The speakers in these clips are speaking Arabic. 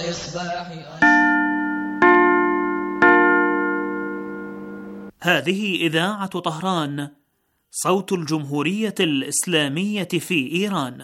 الإصباح. هذه إذاعة طهران، صوت الجمهورية الإسلامية في إيران.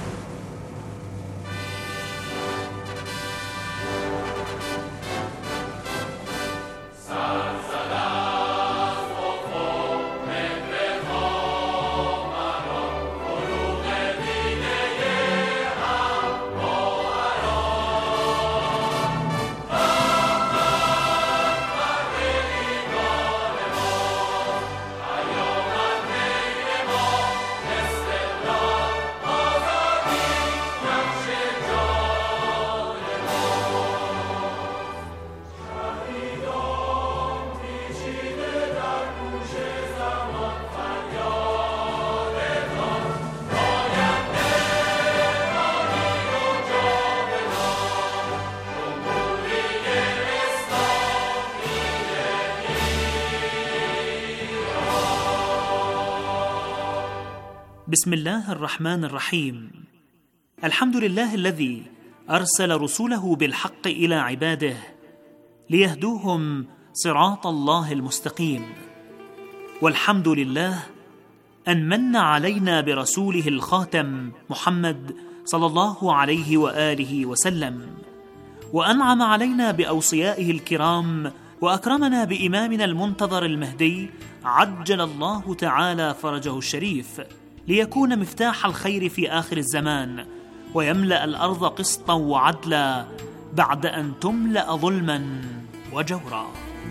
بسم الله الرحمن الرحيم. الحمد لله الذي أرسل رسوله بالحق إلى عباده ليهدوهم صراط الله المستقيم، والحمد لله أن من علينا برسوله الخاتم محمد صلى الله عليه وآله وسلم، وأنعم علينا بأوصيائه الكرام، وأكرمنا بإمامنا المنتظر المهدي عجل الله تعالى فرجه الشريف، ليكون مفتاح الخير في آخر الزمان، ويملأ الأرض قسطا وعدلا بعد أن تملأ ظلما وجورا.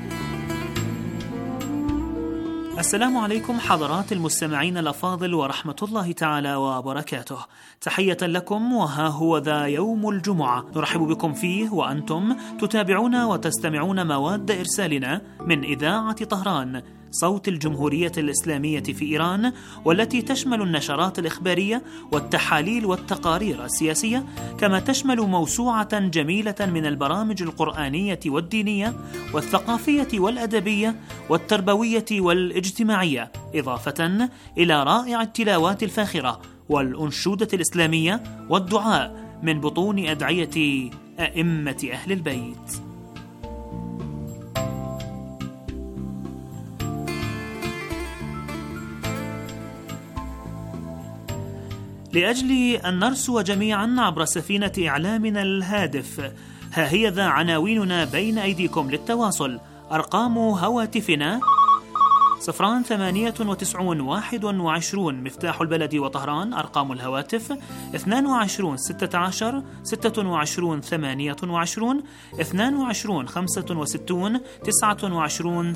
السلام عليكم حضرات المستمعين الأفاضل ورحمة الله تعالى وبركاته. تحية لكم، وها هو ذا يوم الجمعة نرحب بكم فيه وأنتم تتابعون وتستمعون مواد إرسالنا من إذاعة طهران، صوت الجمهورية الإسلامية في إيران، والتي تشمل النشرات الإخبارية والتحاليل والتقارير السياسية، كما تشمل موسوعة جميلة من البرامج القرآنية والدينية والثقافية والأدبية والتربوية والاجتماعية، إضافة إلى رائع التلاوات الفاخرة والأنشودة الإسلامية والدعاء من بطون أدعية أئمة أهل البيت. لأجل أن نرسو جميعا عبر سفينة إعلامنا الهادف، ها هي ذا عناويننا بين أيديكم للتواصل. أرقام هواتفنا 098 21 مفتاح البلد وطهران. أرقام الهواتف 22 16 26 28 22 65 29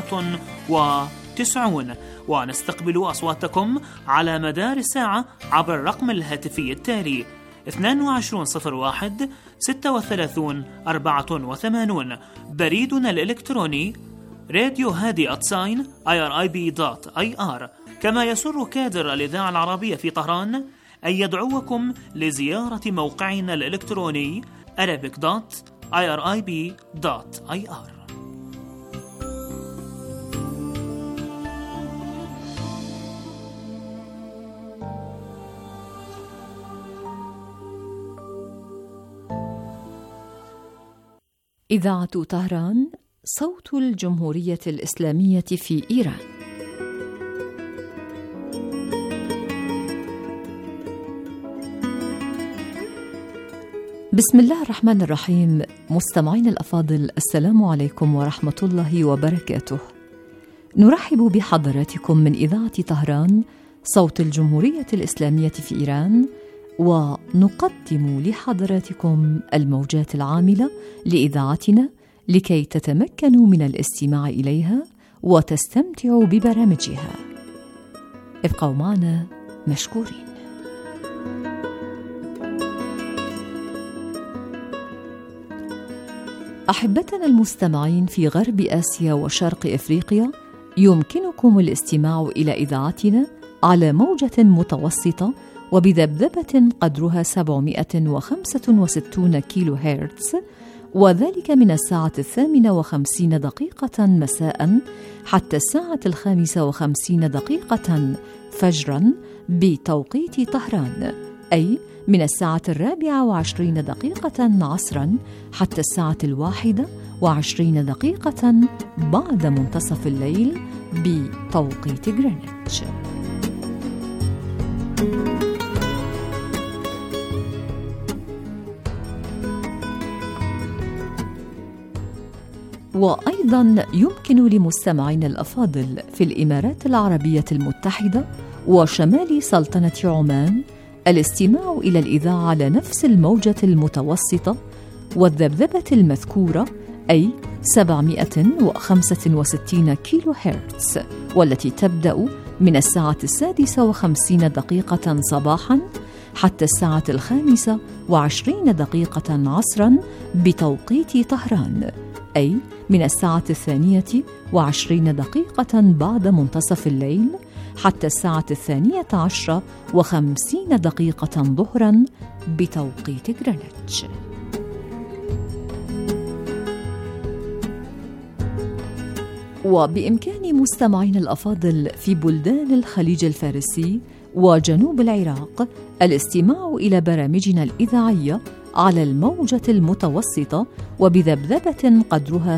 97. ونستقبل أصواتكم على مدار الساعة عبر الرقم الهاتفي التالي 2201 36 84. بريدنا الإلكتروني radio@irib.ir. كما يسر كادر الإذاعة العربية في طهران أن يدعوكم لزيارة موقعنا الإلكتروني arabic.irib.ir. إذاعة طهران، صوت الجمهورية الإسلامية في إيران. بسم الله الرحمن الرحيم. مستمعين الأفاضل، السلام عليكم ورحمة الله وبركاته. نرحب بحضراتكم من إذاعة طهران، صوت الجمهورية الإسلامية في إيران، ونقدم لحضراتكم الموجات العاملة لإذاعتنا لكي تتمكنوا من الاستماع إليها وتستمتعوا ببرامجها. ابقوا معنا مشكورين. أحبتنا المستمعين في غرب آسيا وشرق إفريقيا، يمكنكم الاستماع إلى إذاعتنا على موجة متوسطة وبذبذبة قدرها 765 كيلو هرتز، وذلك من الساعة 58 مساء حتى الساعة 55 فجرا بتوقيت طهران، أي من الساعة 24 عصراً حتى الساعة 21 بعد منتصف الليل بتوقيت غرينتش. وأيضاً يمكن لمستمعين الأفاضل في الإمارات العربية المتحدة وشمال سلطنة عمان الاستماع إلى الإذاعة على نفس الموجة المتوسطة والذبذبة المذكورة، أي 765 كيلو هرتز، والتي تبدأ من الساعة 56 صباحاً حتى الساعة 25 عصراً بتوقيت طهران، أي من الساعة 22 بعد منتصف الليل حتى الساعة 12:50 ظهراً بتوقيت غرينتش. وبإمكان مستمعين الأفاضل في بلدان الخليج الفارسي وجنوب العراق الاستماع إلى برامجنا الإذاعية على الموجة المتوسطة وبذبذبة قدرها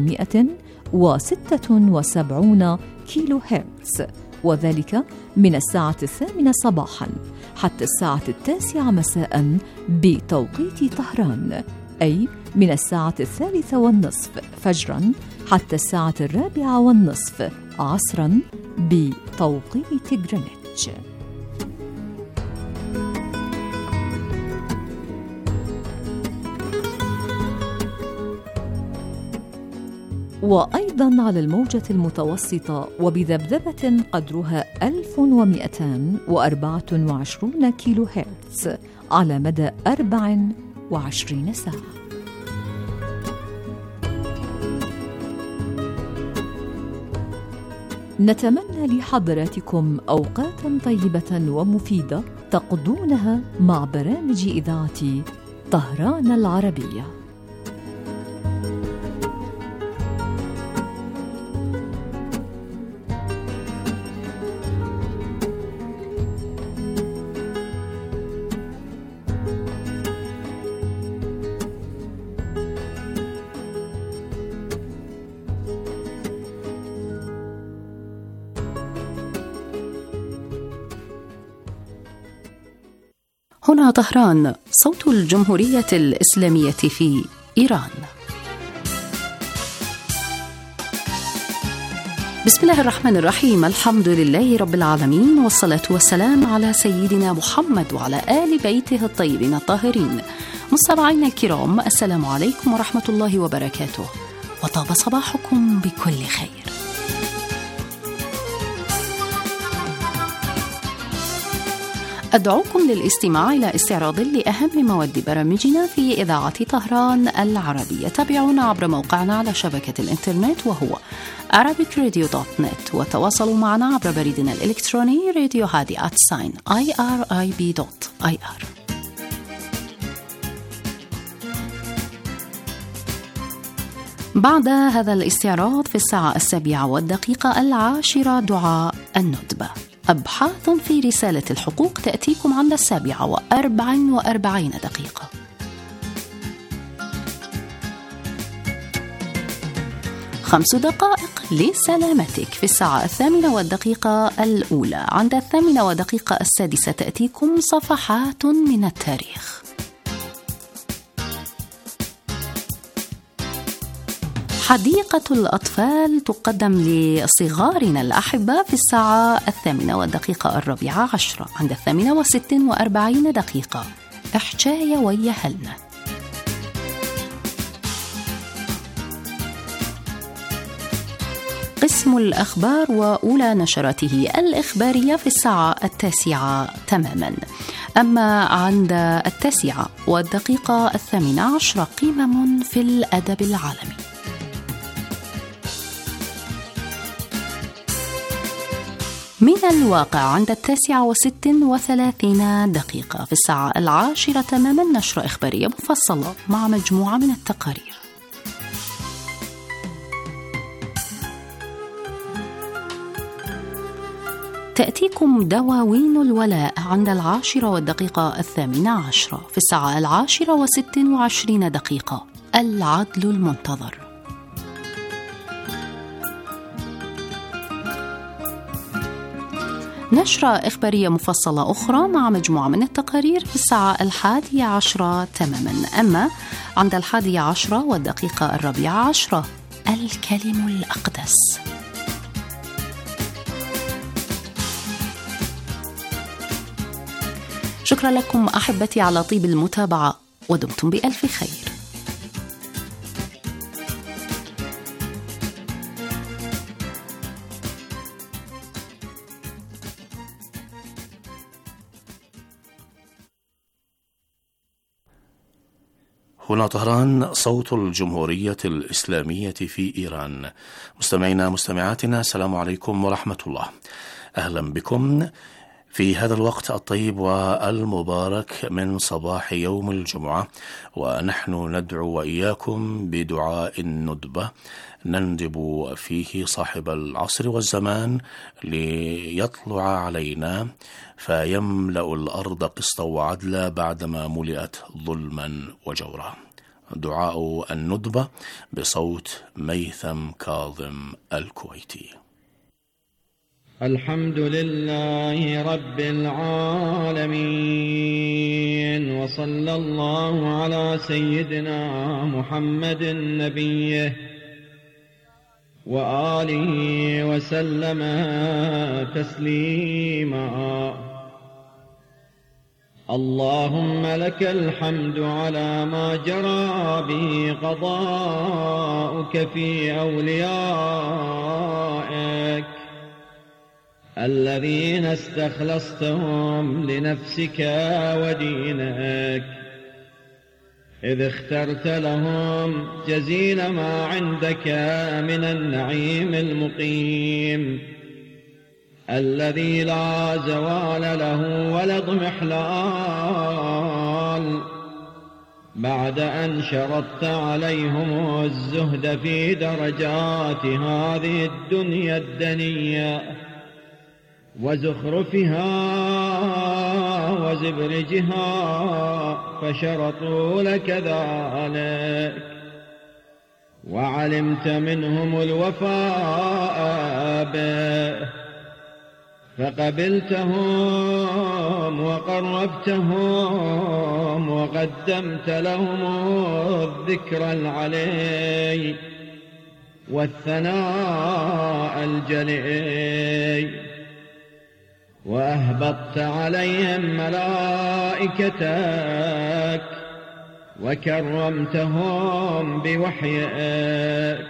576 كيلو هرتز، وذلك من الساعة 8 صباحاً حتى الساعة 9 مساءً بتوقيت طهران، أي من الساعة 3:30 فجراً حتى الساعة 4:30 عصراً بتوقيت غرينتش. وأيضاً على الموجة المتوسطة وبذبذبة قدرها 1224 كيلو هرتز على مدى 24 ساعة. نتمنى لحضراتكم أوقاتاً طيبة ومفيدة تقضونها مع برامج إذاعة طهران العربية. هنا طهران، صوت الجمهورية الإسلامية في إيران. بسم الله الرحمن الرحيم، الحمد لله رب العالمين، والصلاة والسلام على سيدنا محمد وعلى آل بيته الطيبين الطاهرين. مستمعينا الكرام، السلام عليكم ورحمة الله وبركاته، وطاب صباحكم بكل خير. أدعوكم للاستماع إلى استعراض لأهم مواد برامجنا في إذاعة طهران العربية. تابعونا عبر موقعنا على شبكة الإنترنت وهو arabicradio.net، وتواصلوا معنا عبر بريدنا الإلكتروني radiohadi@irib.ir. بعد هذا الاستعراض في الساعة 7:10 دعاء الندبة. أبحاث في رسالة الحقوق تأتيكم عند 7:44. 5 دقائق لسلامتك في الساعة 8:01 الأولى. عند 8:06 تأتيكم صفحات من التاريخ. حديقة الأطفال تقدم لصغارنا الأحبة في الساعة 8:14. عند 8:46 حكاية ويا هلنا. قسم الأخبار وأولى نشراته الإخبارية في الساعة 9 تماما. أما عند 9:18 قمم في الأدب العالمي. من الواقع عند 9:36 في الساعة 10 تماما نشرة إخبارية مفصلة مع مجموعة من التقارير. تأتيكم دواوين الولاء عند 10:18 في الساعة 10:26 العدل المنتظر. نشرة إخبارية مفصلة أخرى مع مجموعة من التقارير في الساعة 11:10 تماما. أما عند 11:14 الكلم الأقدس. شكرا لكم أحبتي على طيب المتابعة، ودمتم بألف خير. هنا طهران، صوت الجمهورية الإسلامية في إيران. مستمعينا مستمعاتنا، السلام عليكم ورحمة الله. أهلا بكم في هذا الوقت الطيب والمبارك من صباح يوم الجمعة، ونحن ندعو وإياكم بدعاء الندبة نندب فيه صاحب العصر والزمان ليطلع علينا فيملأ الأرض قسطا وعدلا بعدما ملئت ظلما وجورا. دعاء الندبة بصوت ميثم كاظم الكويتي. الحمد لله رب العالمين، وصلى الله على سيدنا محمد نبيه وآله وسلم تسليما. اللهم لك الحمد على ما جرى به قضاؤك في أوليائك الذين استخلصتهم لنفسك ودينك، إذ اخترت لهم جزيل ما عندك من النعيم المقيم الذي لا زوال له ولا اضمحلال، بعد أن شرطت عليهم الزهد في درجات هذه الدنيا الدنية وزخرفها وزبرجها، فشرطوا لك ذلك، وعلمت منهم الوفاء به فقبلتهم وقربتهم وقدمت لهم الذكر العلي والثناء الجلي، وأهبطت عليهم ملائكتك وكرمتهم بوحيك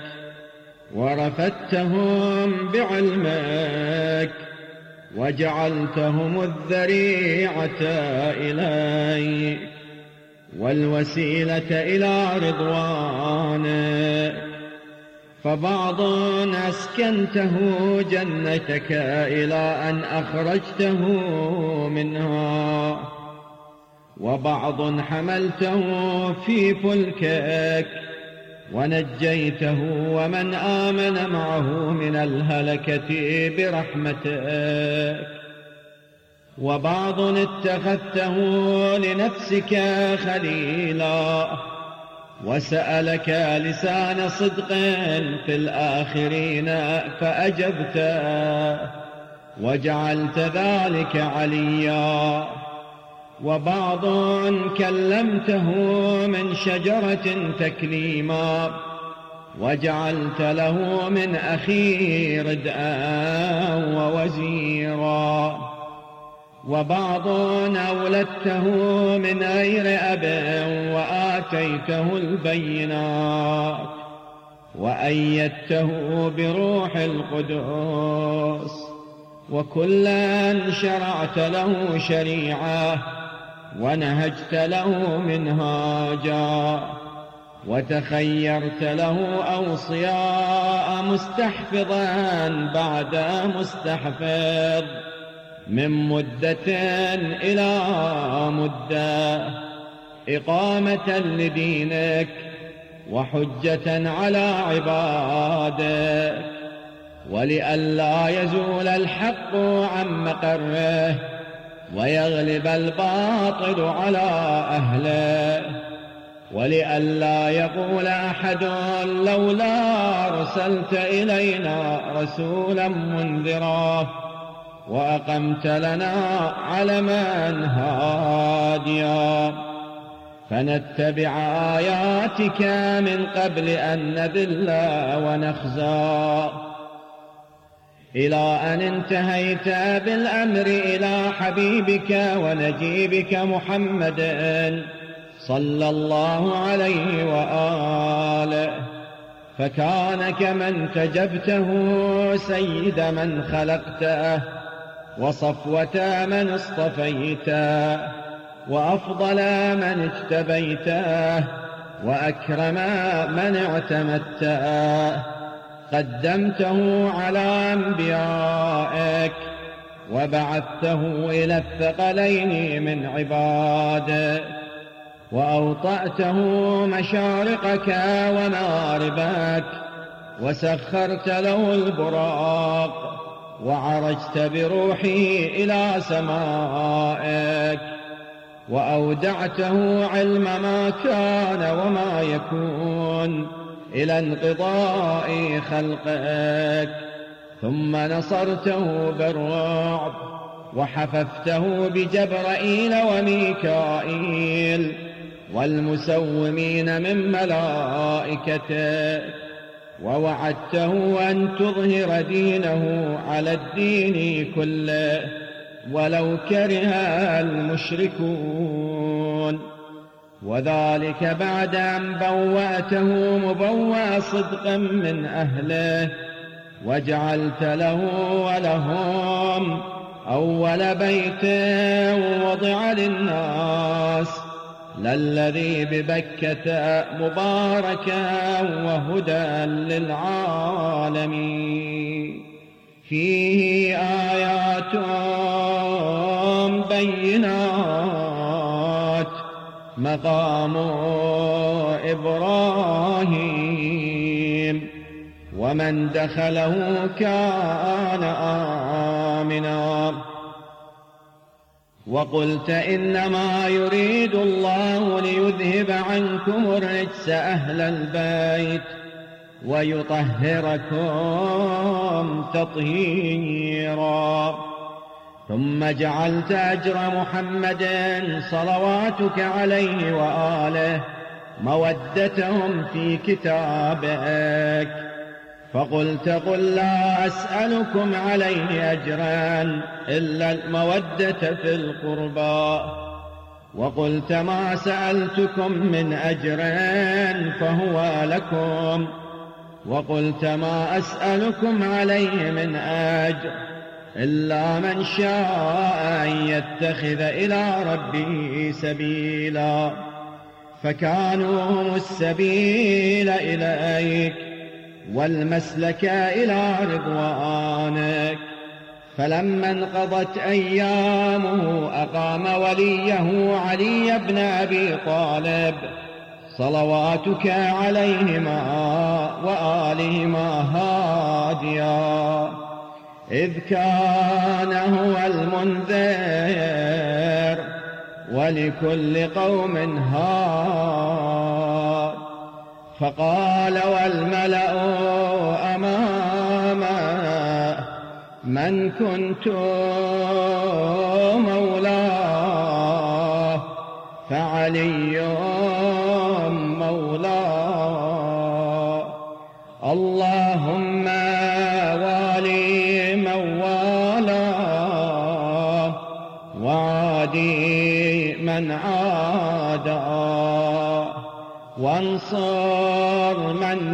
ورفدتهم بعلمك وجعلتهم الذريعة إليك والوسيلة إلى رضوانك، فبعض أسكنته جنتك إلى أن أخرجته منها، وبعض حملته في فلكك ونجيته ومن آمن معه من الهلكة برحمتك، وبعض اتخذته لنفسك خليلا وسألك لسان صدق في الآخرين فأجبته وجعلت ذلك عليا، وبعض كلمته من شجرة تكليما وجعلت له من أخي ردءا ووزيرا، وبعض أولدته من غير أب وآتيته البينات وأيدته بروح القدس، وكلا شرعت له شريعة ونهجت له منهاجا، وتخيرت له أوصياء مستحفظا بعد مستحفظ من مدة إلى مدة، إقامة لدينك وحجة على عبادك، ولئلا يزول الحق عن مقره ويغلب الباطل على أهله، ولئلا يقول أحد لولا أرسلت إلينا رسولا منذرا وأقمت لنا علما هاديا فنتبع آياتك من قبل أن نذل ونخزى، إلى أن انتهيت بالأمر إلى حبيبك ونجيبك محمد صلى الله عليه وآله، فكان كمن تجبته سيد من خلقته وصفوة من اصطفيته وأفضل من اجتبيته وأكرم من اعتمدته، قدمته على أنبيائك وبعثته إلى الثقلين من عبادك، وأوطأته مشارقك ومغاربك وسخرت له البراق وعرجت بروحي إلى سمائك، وأودعته علم ما كان وما يكون إلى انقضاء خلقك، ثم نصرته بالرعب وحففته بجبرائيل وميكائيل والمسومين من ملائكته، ووعدته أن تظهر دينه على الدين كله ولو كره المشركون، وذلك بعد أن بوأته مبوأ صدق من أهله وجعلت له ولهم أول بيت وضع للناس للذي ببكة مباركا وهدى للعالمين، فيه آيات بينات مقام إبراهيم ومن دخله كان آمنا. وقلت إنما يريد الله ليذهب عنكم الرجس أهل البيت ويطهركم تطهيرا، ثم جعلت أجر محمد صلواتك عليه وآله مودتهم في كتابك، فقلت قل لا أسألكم عليه أجرا إلا المودة في القربى، وقلت ما سألتكم من أجر فهو لكم، وقلت ما أسألكم عليه من أجر إلا من شاء أن يتخذ إلى ربه سبيلا، فكانوا هم السبيل إليك والمسلك إلى رضوانك. فلما انقضت أيامه أقام وليه علي بن أبي طالب صلواتك عليهما وآلهما هاديا، إذ كان هو المنذر ولكل قوم هاد، فقال والملأ أمامه من كنت مولاه فعلي مولاه، اللهم والي من والاه وعادي من عاداه، وانصر من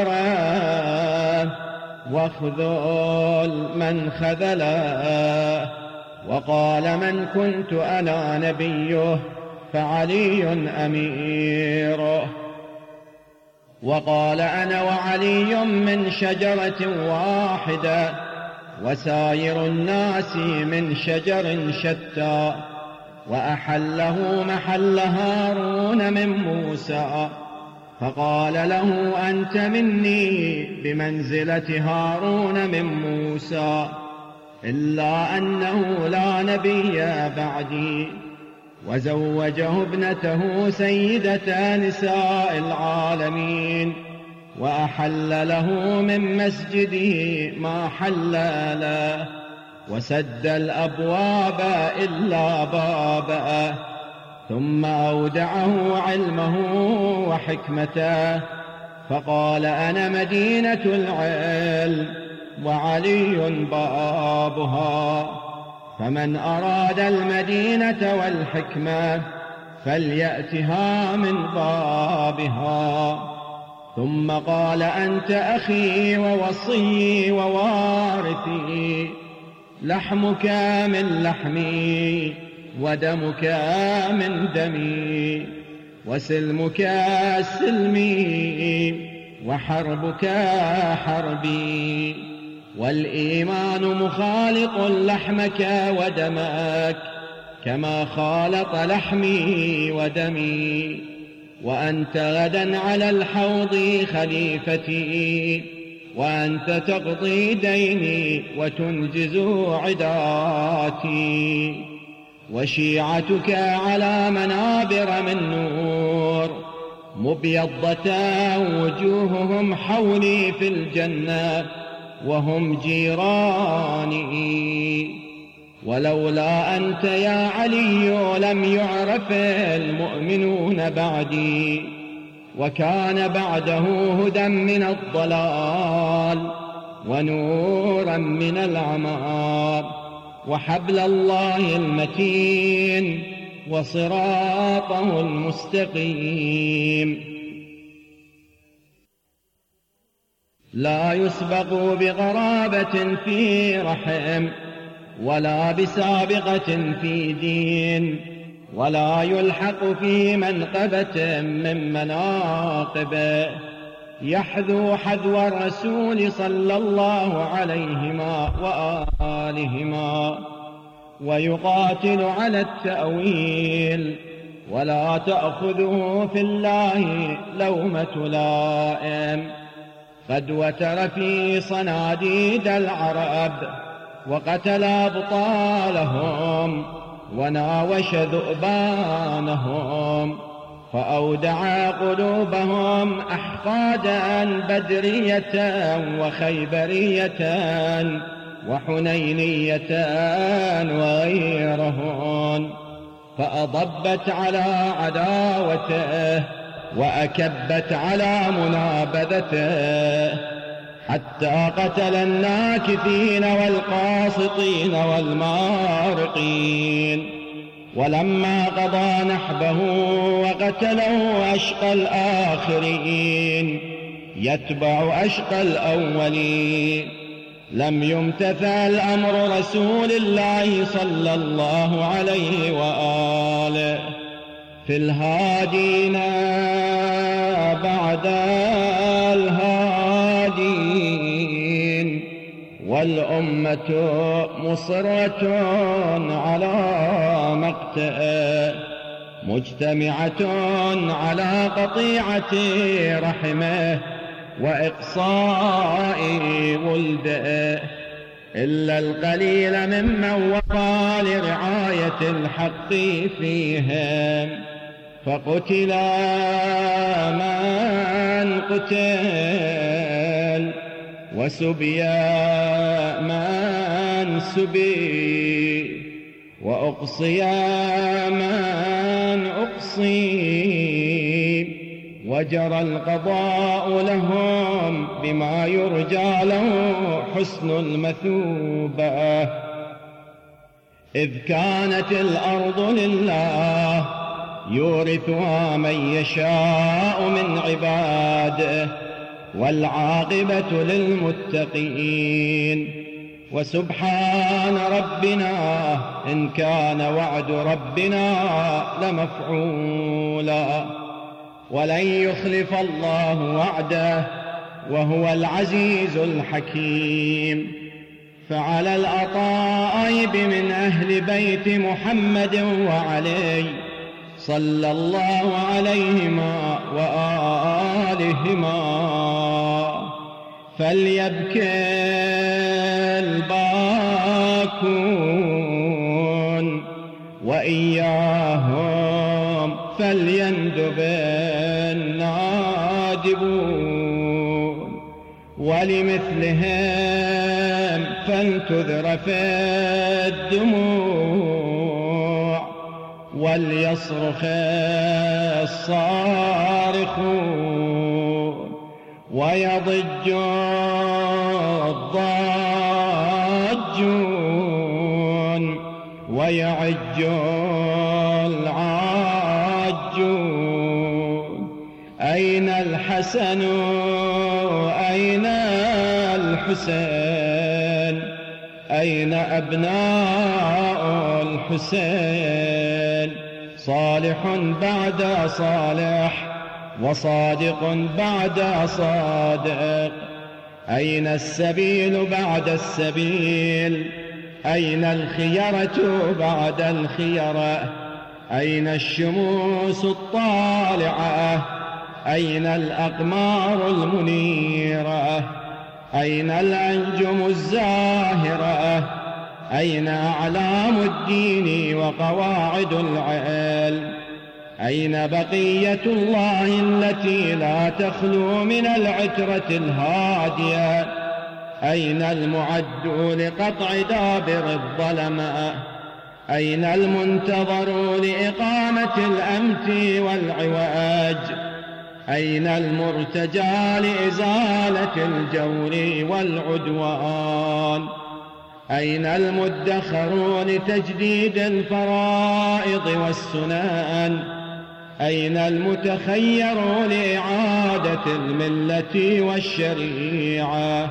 نصره واخذل من خذله. وقال من كنت أنا نبيه فعلي أميره، وقال أنا وعلي من شجرة واحدة وسائر الناس من شجر شتى، وأحله محل هارون من موسى، فقال له: أنت مني بمنزلة هارون من موسى، إلا أنه لا نبي بعدي. وزوجه ابنته سيدة نساء العالمين، وأحل له من مسجده ما حل له، وسد الأبواب إلا بابه، ثم أودعه علمه وحكمته، فقال: أنا مدينة العلم وعلي بابها، فمن أراد المدينة والحكمة فليأتها من بابها. ثم قال: أنت أخي ووصي ووارثي، لحمك من لحمي ودمك من دمي، وسلمك سلمي وحربك حربي، والإيمان مخالط لحمك ودمك كما خالط لحمي ودمي، وأنت غدا على الحوض خليفتي، وأنت تقضي ديني وتنجز عداتي، وشيعتك على منابر من نور مبيضة وجوههم حولي في الجنة وهم جيراني. ولولا أنت يا علي لم يعرف المؤمنون بعدي، وكان بعده هدى من الضلال ونورا من العمى، وحبل الله المتين وصراطه المستقيم. لا يسبق بغرابة في رحم، ولا بسابقة في دين، ولا يلحق في منقبة من مناقبه، يحذو حذو الرسول صلى الله عليهما وآلهما، ويقاتل على التأويل، ولا تأخذه في الله لومة لائم. قد وتر في صناديد العرب، وقتل أبطالهم، وناوش ذؤبانهم، فأودع قلوبهم أحقادا بدرية وخيبرية وحنينية وغيرهن، فأضبت على عداوته وأكبت على منابذته، حتى قتل الناكثين والقاسطين والمارقين. ولما قضى نحبه وقتله أشقى الآخرين يتبع أشقى الأولين، لم يمتثل أمر رسول الله صلى الله عليه وآله في الهادين بعد الهادين، والأمة مصرة على مقته، مجتمعة على قطيعة رحمه وإقصاء ولده، إلا القليل ممن وقى لرعاية الحق فيهم، فقتل من قتل، وسبي من سبي، وأقصي من أقصي، وجرى القضاء لهم بما يرجى له حسن المثوبة. إذ كانت الأرض لله يورثها من يشاء من عباده، والعاقبة للمتقين. وسبحان ربنا إن كان وعد ربنا لمفعولا، ولن يخلف الله وعده وهو العزيز الحكيم. فعلى الأطائب من أهل بيت محمد وعلي صلى الله عليهما وآلهما. فليبكي الباكون وإياهم فليندب النادبون، ولمثلهم فلتذرف الدموع، وليصرخ الصارخون، ويضج الضاجون، ويعج العاجون. أين الحسن أين الحسين؟ أين أبناء الحسين؟ صالح بعد صالح، وصادق بعد صادق. أين السبيل بعد السبيل؟ أين الخيرة بعد الخيرة؟ أين الشموس الطالعة؟ أين الأقمار المنيرة؟ أين الأنجم الزاهرة؟ أين أعلام الدين وقواعد العلم؟ أين بقية الله التي لا تخلو من العترة الهادية؟ أين المعد لقطع دابر الظلماء؟ أين المنتظر لإقامة الأمت والعواج؟ أين المرتجى لإزالة الجور والعدوان؟ أين المدخر لتجديد الفرائض والسنن؟ أين المتخير لإعادة الملة والشريعة؟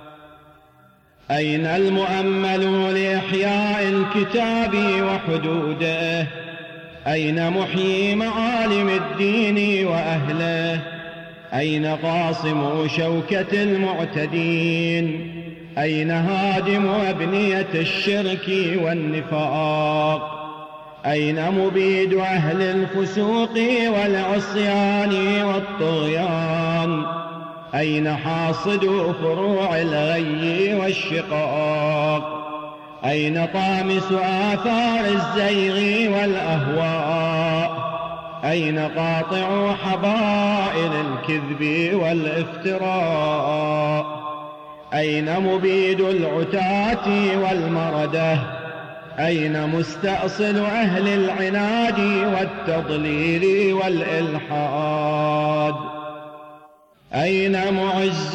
أين المؤمل لإحياء الكتاب وحدوده؟ أين محيي معالم الدين وأهله؟ أين قاصم شوكة المعتدين؟ أين هادم أبنية الشرك والنفاق؟ أين مبيد أهل الفسوق والعصيان والطغيان؟ أين حاصد فروع الغي والشقاق؟ أين طامس آثار الزيغ والأهواء؟ أين قاطع حبائل الكذب والافتراء؟ أين مبيد العتاة والمردة؟ أين مستأصل أهل العناد والتضليل والإلحاد؟ أين معز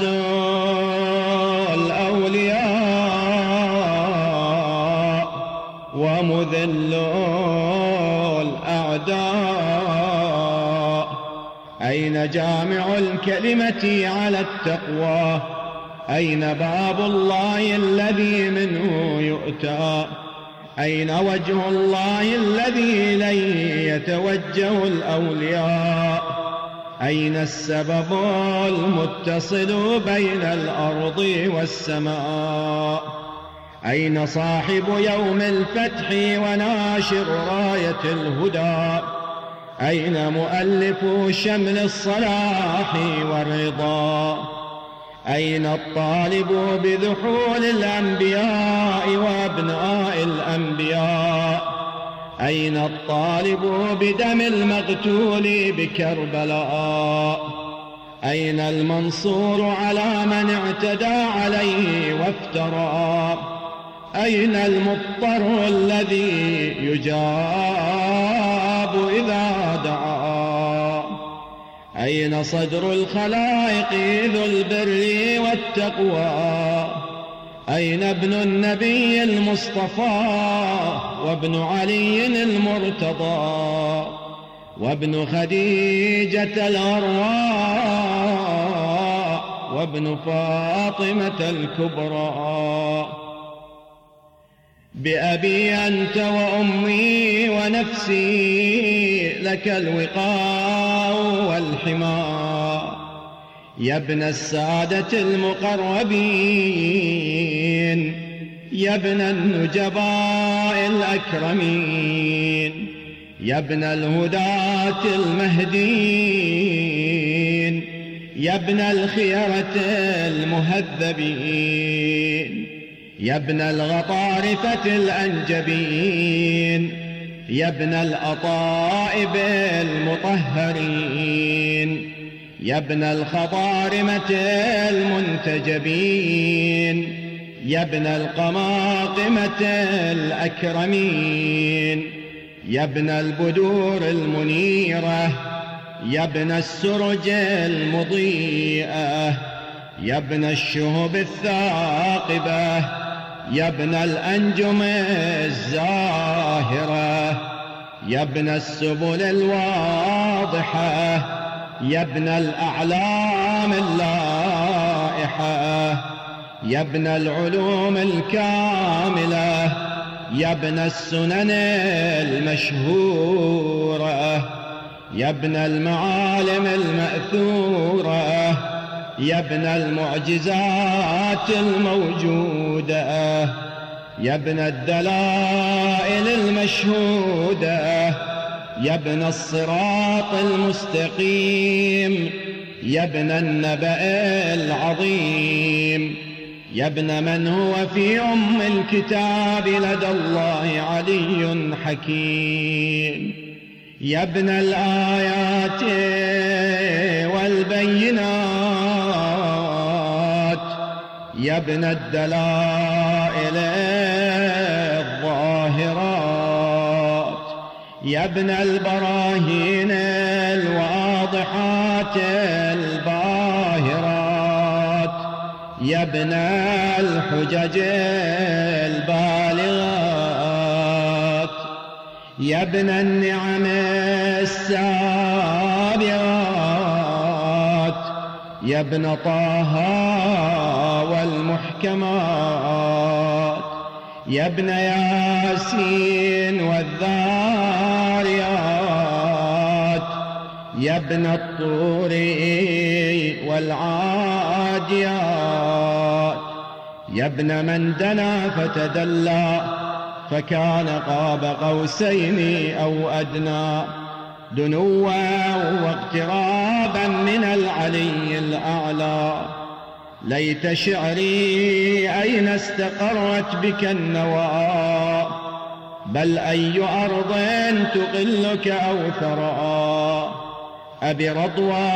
الأولياء ومذل الأعداء؟ أين جامع الكلمة على التقوى؟ أين باب الله الذي منه يؤتى؟ أين وجه الله الذي إليه يتوجه الأولياء؟ أين السبب المتصل بين الأرض والسماء؟ أين صاحب يوم الفتح وناشر راية الهدى؟ أين مؤلف شمل الصلاح والرضا؟ أين الطالب بذحول الأنبياء وأبناء الأنبياء؟ أين الطالب بدم المقتول بكربلاء؟ أين المنصور على من اعتدى عليه وافترى؟ أين المضطر الذي يجاب إذا دعا؟ أين صدر الخلائق ذو البر والتقوى؟ أين ابن النبي المصطفى وابن علي المرتضى وابن خديجة الغراء وابن فاطمة الكبرى؟ بأبي أنت وأمي ونفسي لك الوقاء والحماء، يا ابن السادة المقربين، يا ابن النجباء الأكرمين، يا ابن الهداة المهديين، يا ابن الخيرة المهذبين، يا ابن الغطارفة الأنجبين، يا ابن الأطائب المطهرين، يا ابن الخضارمة المنتجبين، يا ابن القماقمة الأكرمين، يا ابن البدور المنيرة، يا ابن السرج المضيئة، يا ابن الشهب الثاقبة، يا ابن الأنجم الزاهرة، يا ابن السبل الواضحة، يا ابن الأعلام اللائحة، يا ابن العلوم الكاملة، يا ابن السنن المشهورة، يا ابن المعالم المأثورة، يا ابن المعجزات الموجودة، يا ابن الدلائل المشهودة، يا ابن الصراط المستقيم، يا ابن النبأ العظيم، يا ابن من هو في أم الكتاب لدى الله علي حكيم، يا ابن الآيات والبينات، يا ابن الدلائل الظاهرات، يا ابن البراهين الواضحات الباهرات، يا ابن الحجج البالغات، يا ابن النعم السابغات، يا ابن طه والمحكمات، يا ابن ياسين والذاريات، يا ابن الطور والعاديات، يا ابن من دنا فتدلى فكان قاب قوسين أو أدنى، دنوا واقترابا من العلي الأعلى. ليت شعري أين استقرت بك النوى، بل أي أرض تقلك أو ثرى، أبي رضوى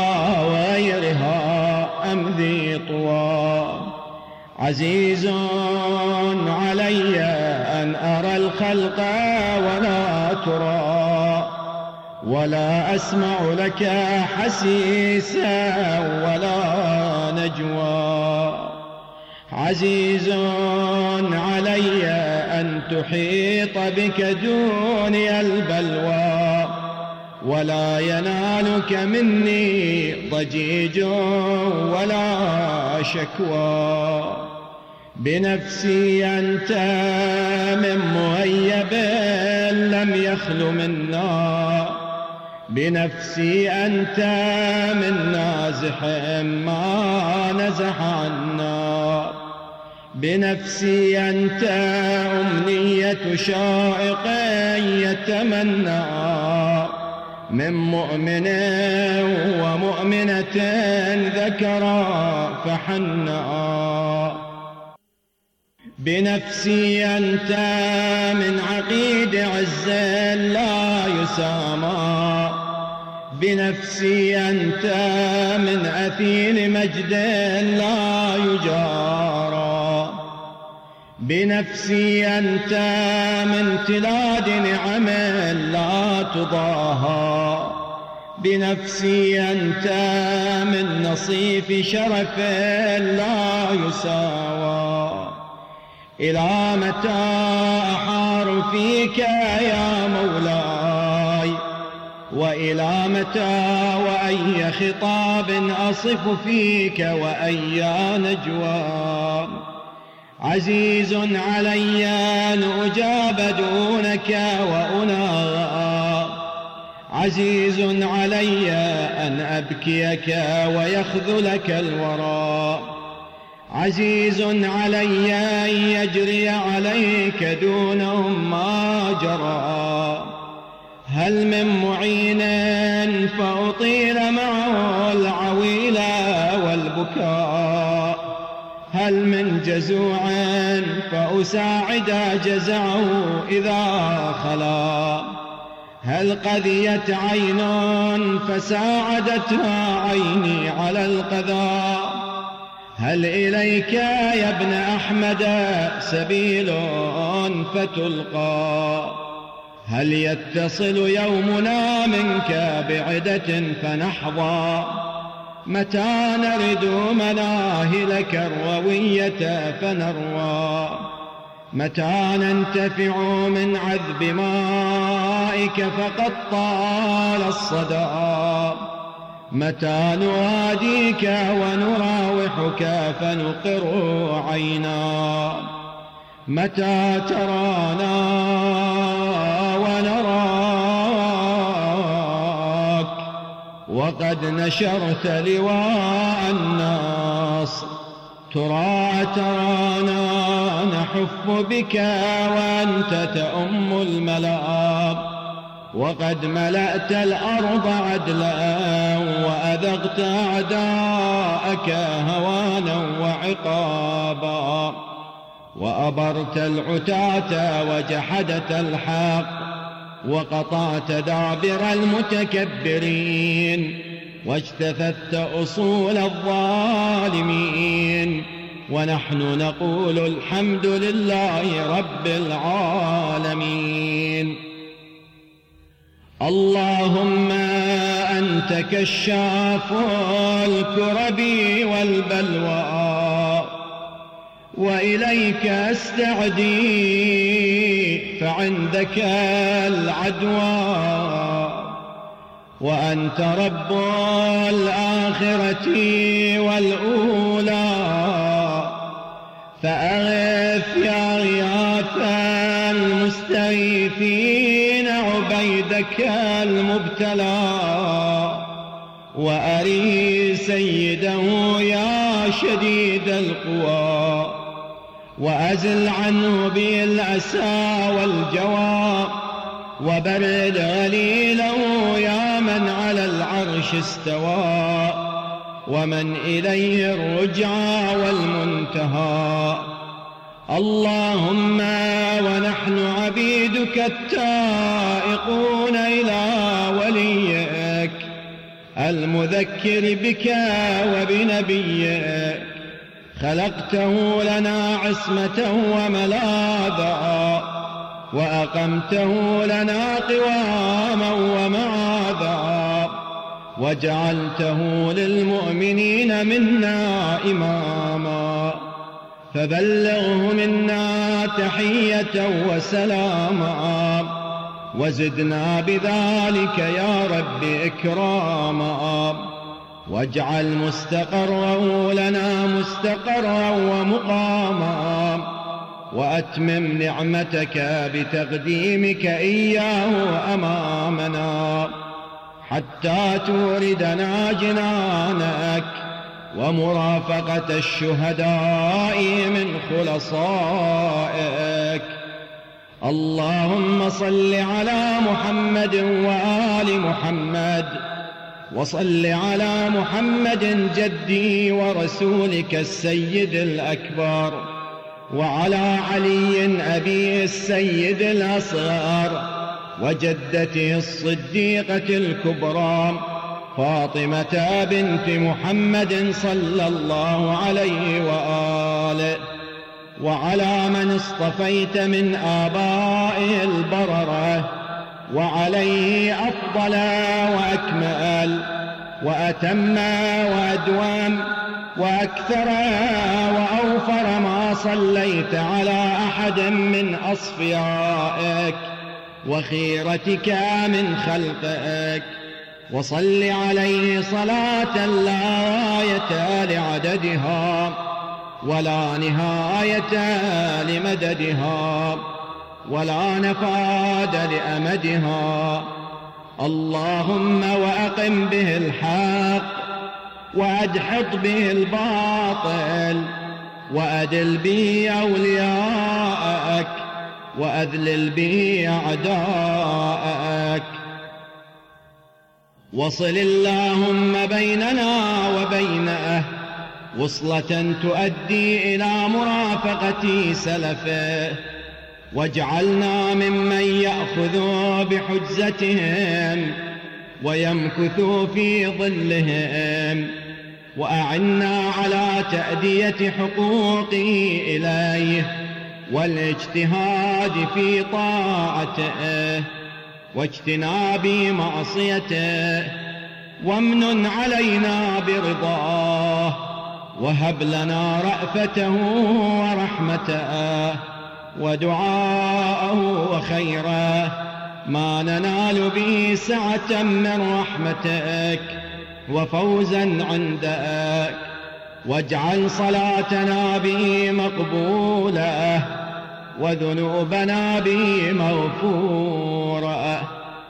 وغيرها أم ذي طوى. عزيز علي أن أرى الخلق ولا ترى، ولا أسمع لك حسيسا ولا نجوى. عزيز علي أن تحيط بك دوني البلوى، ولا ينالك مني ضجيج ولا شكوى. بنفسي أنت من مهيب لم يخل منا، بنفسي أنت من نازح ما نزح عنا. بنفسي أنت أمنية شائق يتمنى، من مؤمن ومؤمنة ذكرا فحنا. بنفسي أنت من عقيد عز لا يسامى، بنفسي أنت من أثيل مجد لا يجارى. بنفسي أنت من تلاد نعم لا تضاهى، بنفسي أنت من نصيف شرف لا يساوى. إلى متى أحار فيك يا مولاي، وإلى متى وأي خطاب أصف فيك وأي نجوى. عزيز علي أن أجاب دونك وأناغى، عزيز علي أن أبكيك ويخذلك الورى. عزيز علي أن يجري عليك دونهم ما جرى. هل من معين فأطيل معه العويل والبكاء؟ هل من جزوع فأساعد جزعه إذا خلا؟ هل قذيت عين فساعدتها عيني على القذاء؟ هل إليك يا ابن أحمد سبيل فتلقى؟ هل يتصل يومنا منك بعدة فنحظى؟ متى نرد مناهلك الروية فنروى؟ متى ننتفع من عذب مائك فقد طال الصدى؟ متى نواديك ونراوحك فنقر عينا؟ متى ترانا ونراك وقد نشرت لواء النصر؟ ترانا نحف بك وأنت تؤم الملأ، وقد ملأت الأرض عدلا وأذقت أعداءك هوانا وعقابا، وأبرت العتاة وجحدت الحق، وقطعت دابر المتكبرين، واجتثثت أصول الظالمين. ونحن نقول الحمد لله رب العالمين. اللهم أنت كشاف الكرب والبلوى، وإليك أستعدي فعندك العدوى، وأنت رب الآخرة والأولى، فأغث يا غياث المستغيثين عبيدك المبتلى، وأري سيده يا شديد القوى، وأزل عنه بالأسى والجوى، وبرد غليله يا من على العرش استوى، ومن إليه الرجعى والمنتهى. اللهم ونحن عبيدك التائقون إلى وليك المذكر بك وبنبيك، خلقته لنا عصمة وملاذا، وأقمته لنا قواما ومعاذا، وجعلته للمؤمنين منا إماما، فبلغه منا تحية وسلاما، وزدنا بذلك يا رب إكراما، واجعل مستقره لنا مستقرا ومقاما، وأتمم نعمتك بتقديمك إياه أمامنا، حتى توردنا جنانك ومرافقة الشهداء من خلصائك. اللهم صل على محمد وآل محمد، وصل على محمد جدي ورسولك السيد الأكبر، وعلى علي أبي السيد الأصغر، وجدته الصديقة الكبرى فاطمة بنت محمد صلى الله عليه وآله، وعلى من اصطفيت من آبائه البررة، وعليه أفضل وأكمل وأتم وأدوم وأكثر وأوفر ما صليت على أحد من أصفيائك وخيرتك من خلقك، وصل عليه صلاة لا غاية لعددها ولا نهاية لمددها ولا نفاد لأمدها. اللهم وأقم به الحق، وأدحض به الباطل، وأدل به أولياءك، وأذلل به أعداءك. وصل اللهم بيننا وبينه وصلة تؤدي إلى مرافقة سلفه، واجعلنا ممن يأخذ بحجزتهم ويمكث في ظلهم، وأعنا على تأدية حقوقه إليه والاجتهاد في طاعته واجتناب معصيته، وامنن علينا برضاه، وهب لنا رأفته ورحمته ودعاءه وخيره ما ننال به سعة من رحمتك وفوزا عندك، واجعل صلاتنا به مقبولة وذنوبنا به مغفورة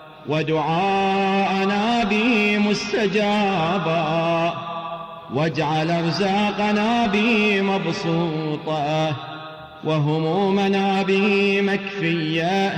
ودعاءنا به مستجابا، واجعل أرزاقنا به مبسوطة وهمومنا به مكفية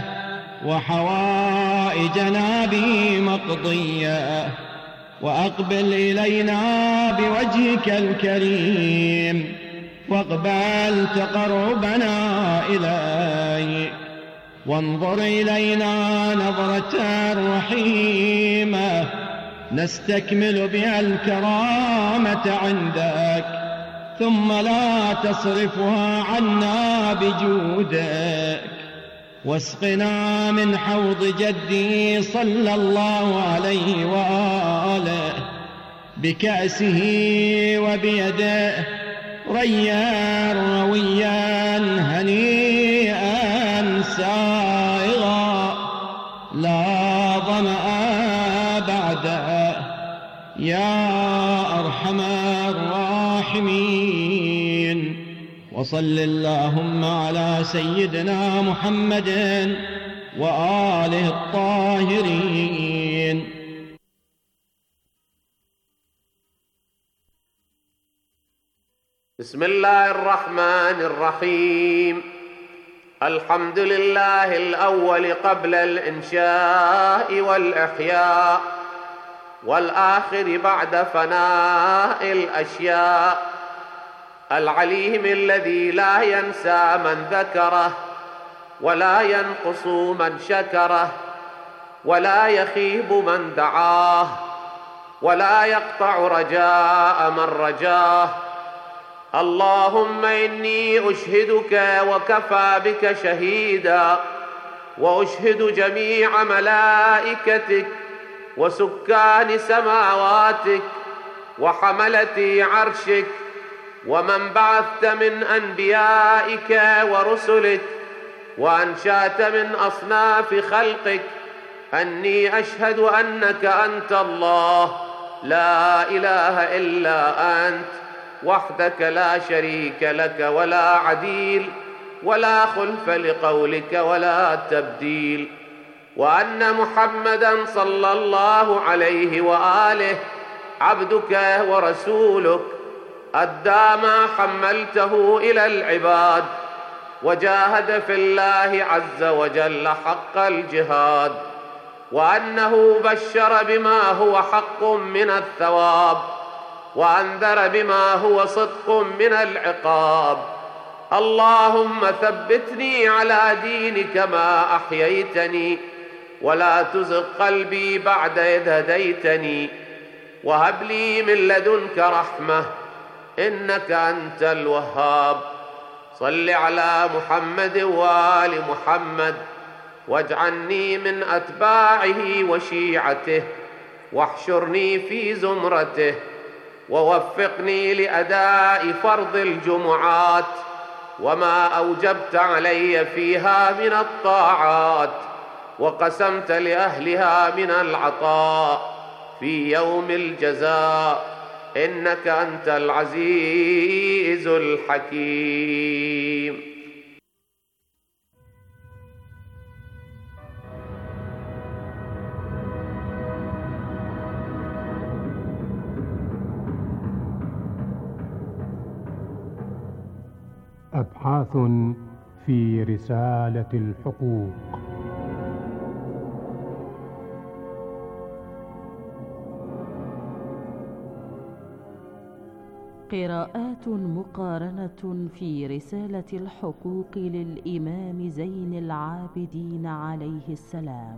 وحوائجنا به مقضية، وأقبل إلينا بوجهك الكريم واقبل تقربنا إليك، وانظر إلينا نظرة رحيمة نستكمل بها الكرامة عندك، ثم لا تصرفها عنا بجودك، واسقنا من حوض جدي صلى الله عليه وآله بكأسه وبيده ريا رويا هنيئا سائغا لا ظمأ بعده يا أرحم الراحمين. وصل اللهم على سيدنا محمد وآله الطاهرين. بسم الله الرحمن الرحيم. الحمد لله الأول قبل الإنشاء والإحياء، والآخر بعد فناء الأشياء، العليم الذي لا ينسى من ذكره ولا ينقص من شكره ولا يخيب من دعاه ولا يقطع رجاء من رجاه. اللهم إني أشهدك وكفى بك شهيدا، وأشهد جميع ملائكتك وسكان سماواتك وحملة عرشك ومن بعثت من أنبيائك ورسلك وأنشأت من أصناف خلقك، أني أشهد أنك أنت الله لا إله إلا أنت وحدك لا شريك لك ولا عديل ولا خلف لقولك ولا تبديل، وأن محمدا صلى الله عليه وآله عبدك ورسولك أدى ما حملته إلى العباد وجاهد في الله عز وجل حق الجهاد، وأنه بشر بما هو حق من الثواب وأنذر بما هو صدق من العقاب. اللهم ثبتني على دينك ما أحييتني، ولا تزغ قلبي بعد إذ هديتني، وهب لي من لدنك رحمة إنك أنت الوهاب. صل على محمد وآل محمد، واجعلني من أتباعه وشيعته، واحشرني في زمرته، ووفقني لأداء فرض الجمعات وما أوجبت علي فيها من الطاعات وقسمت لأهلها من العطاء في يوم الجزاء، إنك أنت العزيز الحكيم. أبحاث في رسالة الحقوق. قراءات مقارنة في رسالة الحقوق للإمام زين العابدين عليه السلام.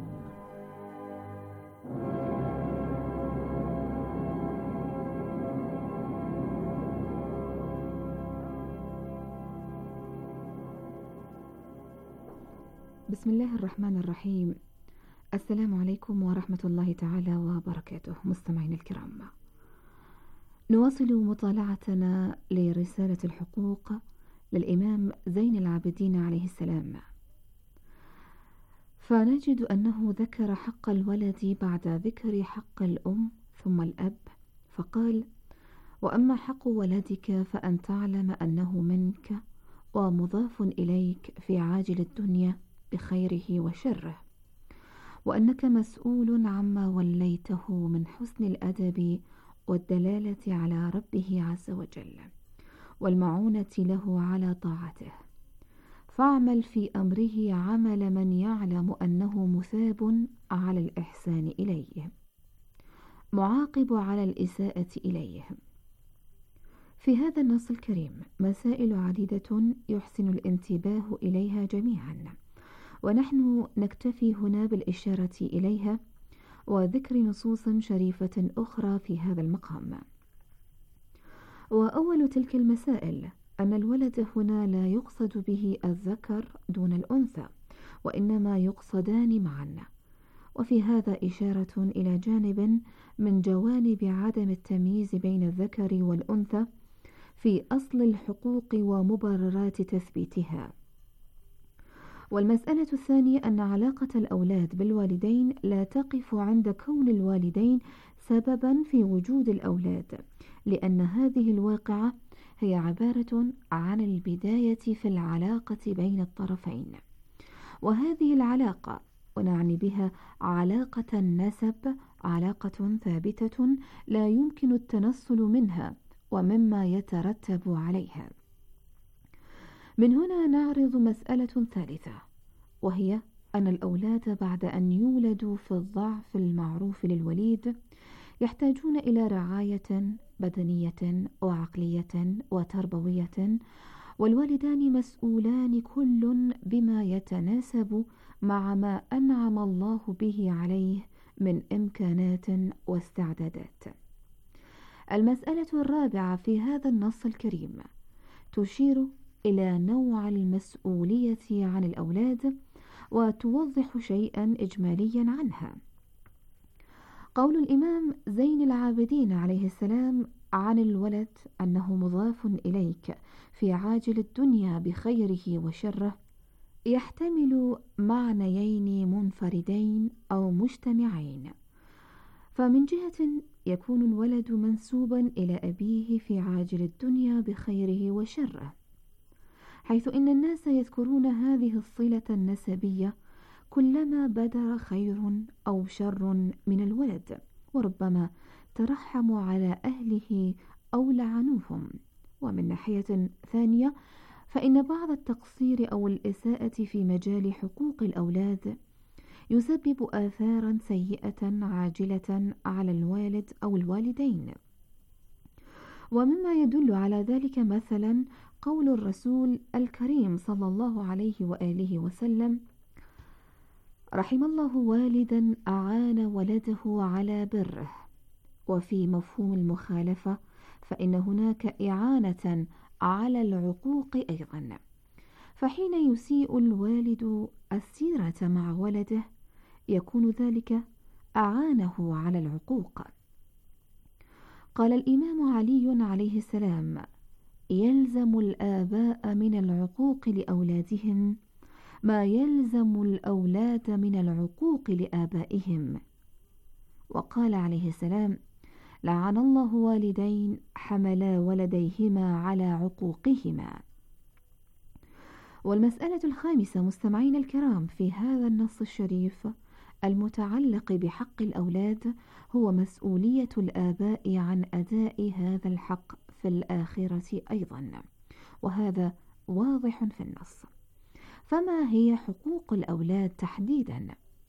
بسم الله الرحمن الرحيم. السلام عليكم ورحمة الله تعالى وبركاته. مستمعين الكرام، نواصل مطالعتنا لرسالة الحقوق للإمام زين العابدين عليه السلام، فنجد أنه ذكر حق الولد بعد ذكر حق الأم ثم الأب، فقال: وأما حق ولدك فأن تعلم أنه منك ومضاف إليك في عاجل الدنيا بخيره وشره، وأنك مسؤول عما وليته من حسن الأدب والدلالة على ربه عز وجل والمعونة له على طاعته، فاعمل في أمره عمل من يعلم أنه مثاب على الإحسان إليه معاقب على الإساءة إليه. في هذا النص الكريم مسائل عديدة يحسن الانتباه إليها جميعا، ونحن نكتفي هنا بالإشارة إليها وذكر نصوص شريفة أخرى في هذا المقام. وأول تلك المسائل أن الولد هنا لا يقصد به الذكر دون الأنثى، وإنما يقصدان معا، وفي هذا إشارة إلى جانب من جوانب عدم التمييز بين الذكر والأنثى في أصل الحقوق ومبررات تثبيتها. والمسألة الثانية أن علاقة الأولاد بالوالدين لا تقف عند كون الوالدين سببا في وجود الأولاد، لأن هذه الواقعة هي عبارة عن البداية في العلاقة بين الطرفين، وهذه العلاقة ونعني بها علاقة النسب علاقة ثابتة لا يمكن التنصل منها ومما يترتب عليها. من هنا نعرض مسألة ثالثة، وهي أن الأولاد بعد أن يولدوا في الضعف المعروف للوليد يحتاجون إلى رعاية بدنية وعقلية وتربوية، والوالدان مسؤولان كل بما يتناسب مع ما أنعم الله به عليه من إمكانات واستعدادات. المسألة الرابعة في هذا النص الكريم تشير إلى نوع المسؤولية عن الأولاد وتوضح شيئا إجماليا عنها. قول الإمام زين العابدين عليه السلام عن الولد أنه مضاف إليك في عاجل الدنيا بخيره وشره يحتمل معنيين منفردين أو مجتمعين. فمن جهة يكون الولد منسوبا إلى أبيه في عاجل الدنيا بخيره وشره، حيث إن الناس يذكرون هذه الصلة النسبية كلما بدر خير أو شر من الولد، وربما ترحموا على أهله أو لعنوهم. ومن ناحية ثانية فإن بعض التقصير أو الإساءة في مجال حقوق الأولاد يسبب آثارا سيئة عاجلة على الوالد أو الوالدين. ومما يدل على ذلك مثلا قول الرسول الكريم صلى الله عليه وآله وسلم: رحم الله والدا أعان ولده على بره. وفي مفهوم المخالفة فإن هناك إعانة على العقوق أيضا، فحين يسيء الوالد السيرة مع ولده يكون ذلك أعانه على العقوق. قال الإمام علي عليه السلام: يلزم الآباء من العقوق لأولادهم ما يلزم الأولاد من العقوق لآبائهم. وقال عليه السلام: لعن الله والدين حملا ولديهما على عقوقهما. والمسألة الخامسة مستمعين الكرام في هذا النص الشريف المتعلق بحق الأولاد هو مسؤولية الآباء عن أداء هذا الحق في الآخرة أيضا، وهذا واضح في النص. فما هي حقوق الأولاد تحديدا؟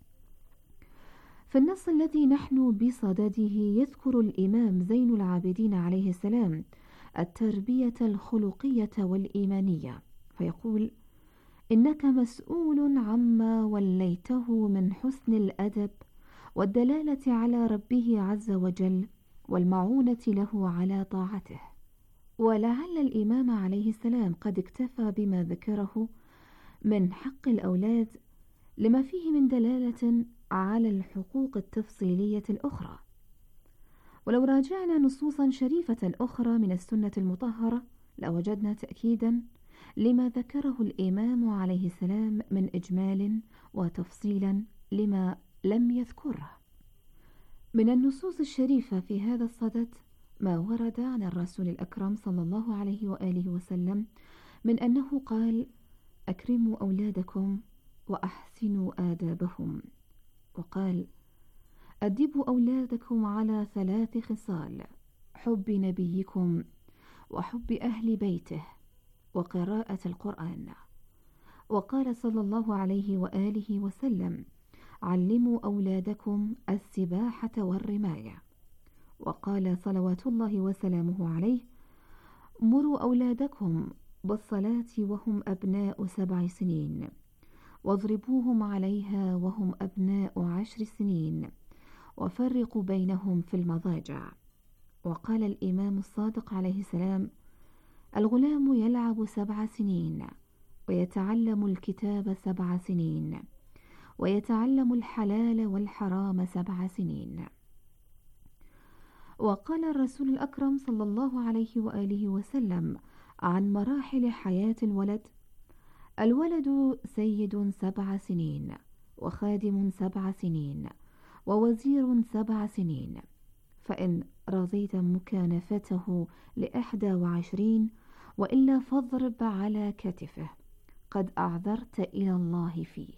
في النص الذي نحن بصدده يذكر الإمام زين العابدين عليه السلام التربية الخلقية والإيمانية، فيقول: إنك مسؤول عما وليته من حسن الأدب والدلالة على ربه عز وجل والمعونة له على طاعته. ولعل الإمام عليه السلام قد اكتفى بما ذكره من حق الأولاد لما فيه من دلالة على الحقوق التفصيلية الأخرى. ولو راجعنا نصوصا شريفة أخرى من السنة المطهرة لوجدنا تأكيدا لما ذكره الإمام عليه السلام من إجمال وتفصيلا لما لم يذكره. من النصوص الشريفة في هذا الصدد ما ورد عن الرسول الأكرم صلى الله عليه وآله وسلم من أنه قال: أكرموا أولادكم وأحسنوا آدابهم. وقال: أدبوا أولادكم على 3 خصال: حب نبيكم وحب أهل بيته وقراءة القرآن. وقال صلى الله عليه وآله وسلم: علموا أولادكم السباحة والرماية. وقال صلوات الله وسلامه عليه: مروا أولادكم بالصلاة وهم أبناء 7 سنين، واضربوهم عليها وهم أبناء 10 سنين، وفرقوا بينهم في المضاجع. وقال الإمام الصادق عليه السلام: الغلام يلعب 7 سنين، ويتعلم الكتاب 7 سنين، ويتعلم الحلال والحرام 7 سنين. وقال الرسول الأكرم صلى الله عليه وآله وسلم عن مراحل حياة الولد: الولد سيد 7 سنين، وخادم 7 سنين، ووزير 7 سنين، فإن رضيت مكانفته ل21 وإلا فاضرب على كتفه، قد أعذرت إلى الله فيه.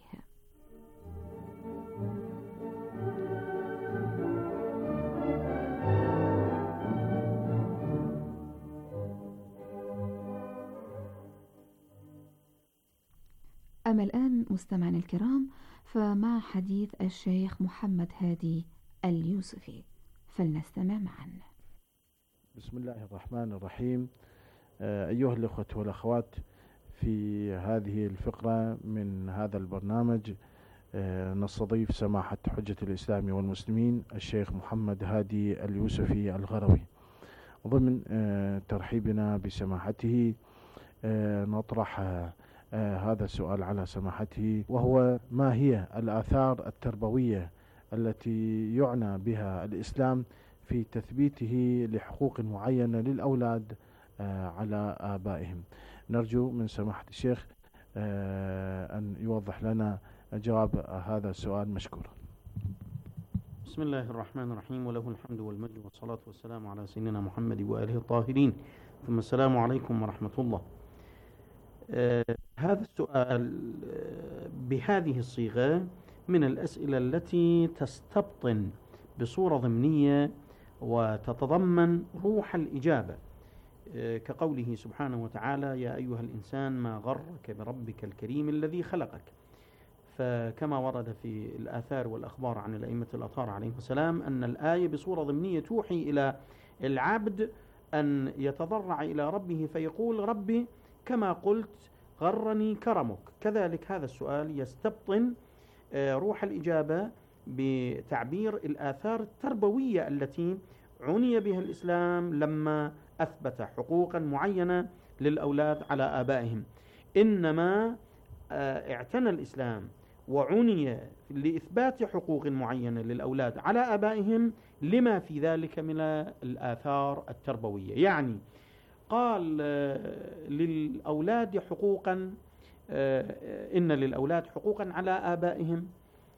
أما الآن مستمعنا الكرام، فمع حديث الشيخ محمد هادي اليوسفي، فلنستمع معا. بسم الله الرحمن الرحيم. أيها الأخوة والأخوات، في هذه الفقرة من هذا البرنامج نستضيف سماحة حجة الإسلام والمسلمين الشيخ محمد هادي اليوسفي الغروي. ضمن ترحيبنا بسماحته نطرح هذا السؤال على سماحته، وهو: ما هي الآثار التربوية التي يعنى بها الإسلام في تثبيته لحقوق معينة للأولاد على آبائهم؟ نرجو من سماحة الشيخ أن يوضح لنا جواب هذا السؤال، مشكورا. بسم الله الرحمن الرحيم، وله الحمد والمجد والصلاة والسلام على سيدنا محمد وآله الطاهرين، ثم السلام عليكم ورحمة الله. هذا السؤال بهذه الصيغة من الأسئلة التي تستبطن بصورة ضمنية وتتضمن روح الإجابة، كقوله سبحانه وتعالى: يا أيها الإنسان ما غرك بربك الكريم الذي خلقك. فكما ورد في الآثار والأخبار عن الأئمة الأطهار عليهم السلام أن الآية بصورة ضمنية توحي إلى العبد أن يتضرع إلى ربه فيقول: ربي كما قلت غرني كرمك. كذلك هذا السؤال يستبطن روح الإجابة بتعبير الآثار التربوية التي عني بها الإسلام لما أثبت حقوقا معينة للأولاد على آبائهم. إنما اعتنى الإسلام وعني لإثبات حقوق معينة للأولاد على آبائهم لما في ذلك من الآثار التربوية. يعني قال للأولاد حقوقا، إن للأولاد حقوقا على آبائهم،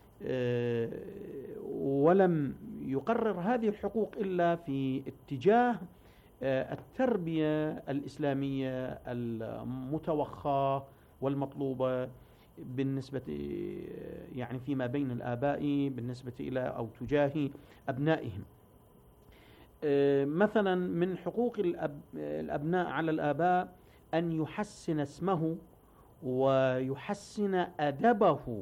ولم يقرر هذه الحقوق إلا في اتجاه التربية الإسلامية المتوخاة والمطلوبة بالنسبة يعني فيما بين الآباء بالنسبة إلى أو تجاه أبنائهم. مثلا من حقوق الأبناء على الآباء أن يحسن اسمه ويحسن أدبه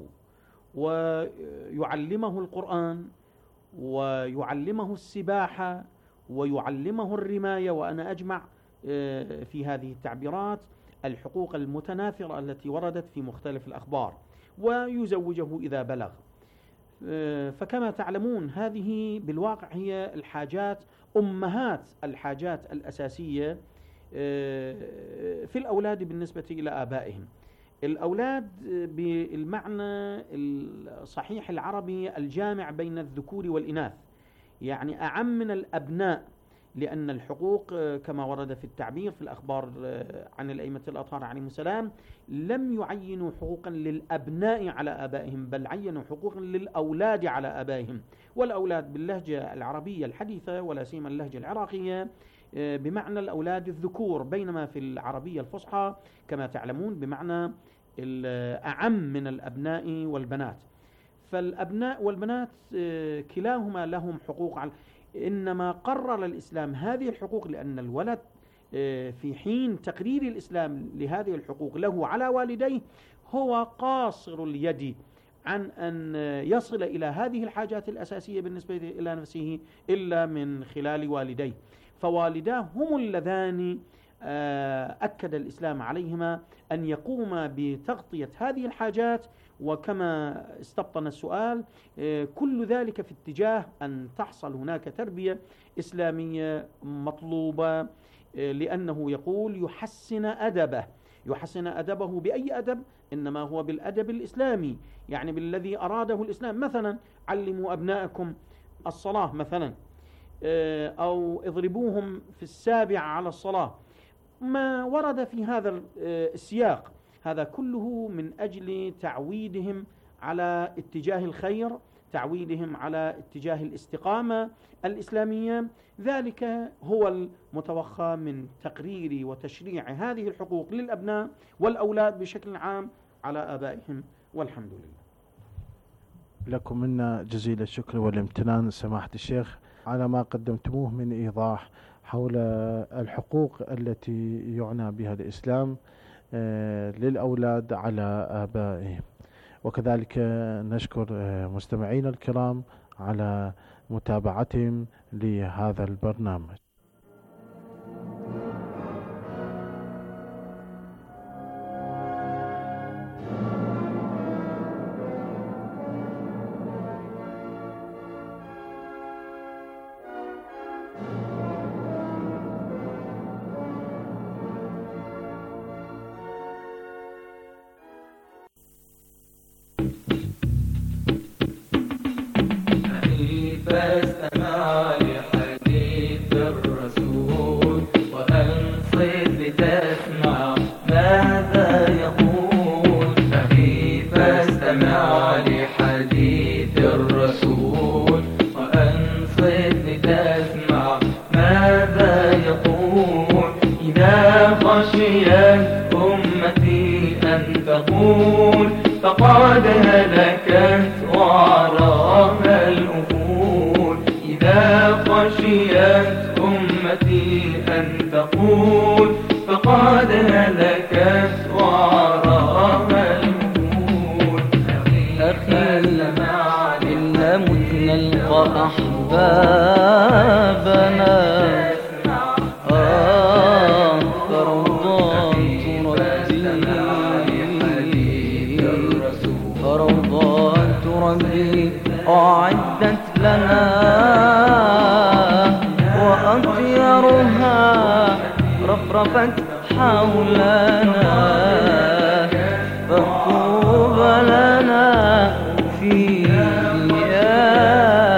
ويعلمه القرآن ويعلمه السباحة ويعلمه الرماية. وأنا أجمع في هذه التعبيرات الحقوق المتناثرة التي وردت في مختلف الأخبار، ويزوجه إذا بلغ. فكما تعلمون هذه بالواقع هي الحاجات، أمهات الحاجات الأساسية في الأولاد بالنسبة إلى آبائهم. الأولاد بالمعنى الصحيح العربي الجامع بين الذكور والإناث، يعني أعم من الأبناء، لأن الحقوق كما ورد في التعبير في الأخبار عن الأئمة الأطهار عليهم السلام لم يعينوا حقوقا للأبناء على آبائهم، بل عينوا حقوقا للأولاد على آبائهم. والأولاد باللهجة العربية الحديثة ولا سيما اللهجة العراقية بمعنى الأولاد الذكور، بينما في العربية الفصحى كما تعلمون بمعنى أعم من الأبناء والبنات. فالأبناء والبنات كلاهما لهم حقوق، إنما قرر الإسلام هذه الحقوق لأن الولد في حين تقرير الإسلام لهذه الحقوق له على والديه هو قاصر اليد عن أن يصل إلى هذه الحاجات الأساسية بالنسبة إلى نفسه إلا من خلال والديه. فوالداه هم اللذان أكد الإسلام عليهما أن يقوما بتغطية هذه الحاجات. وكما استبطن السؤال كل ذلك في اتجاه أن تحصل هناك تربية إسلامية مطلوبة، لأنه يقول يحسن أدبه بأي أدب؟ إنما هو بالأدب الإسلامي، يعني بالذي أراده الإسلام. مثلا علموا أبناءكم الصلاة مثلا، أو اضربوهم في 7 على الصلاة. ما ورد في هذا السياق هذا كله من أجل تعويدهم على اتجاه الخير، تعويدهم على اتجاه الاستقامة الإسلامية. ذلك هو المتوخى من تقرير وتشريع هذه الحقوق للأبناء والأولاد بشكل عام على آبائهم، والحمد لله. لكم منا جزيل الشكر والامتنان سماحة الشيخ على ما قدمتموه من إيضاح حول الحقوق التي يعنى بها الإسلام للأولاد على آبائهم. وكذلك نشكر مستمعينا الكرام على متابعتهم لهذا البرنامج.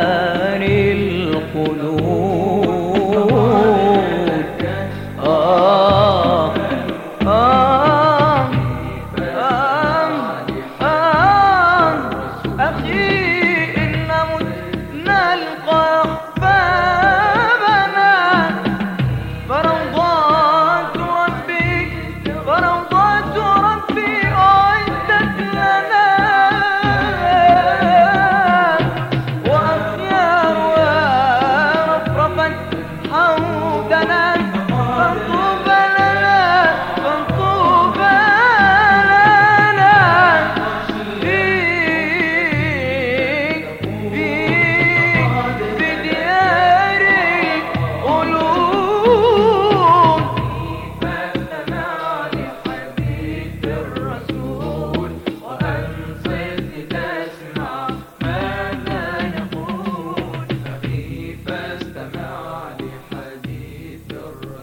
Oh